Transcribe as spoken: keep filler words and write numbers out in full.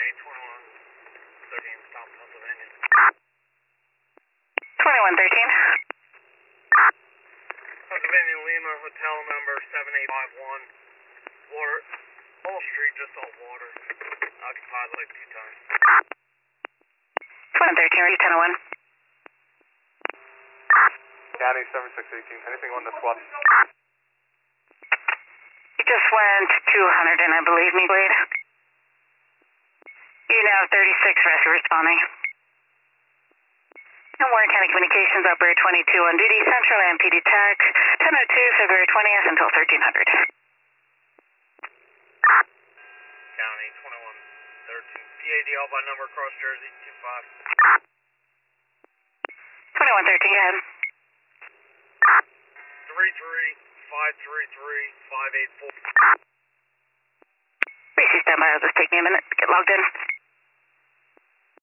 County, twenty-one thirteen, Stop, Pennsylvania. twenty-one thirteen. Pennsylvania Lima, hotel number seven eight five one. Water, whole street just all water. Occupied like two times. twenty-one thirteen, ready ten oh one. County, seven six eighteen. Anything on the squad? You just went two hundred and I believe me, Blade. You now have thirty-six rescue responding. And Warren County Communications, operator twenty-two on duty, Central M P D TAC, ten oh two, February twentieth until thirteen hundred. County, twenty-one thirteen. P A D L by number, cross Jersey, two five. twenty-one thirteen, go ahead. three three five three three five eight four. Receive standby, it'll just take me a minute to get logged in.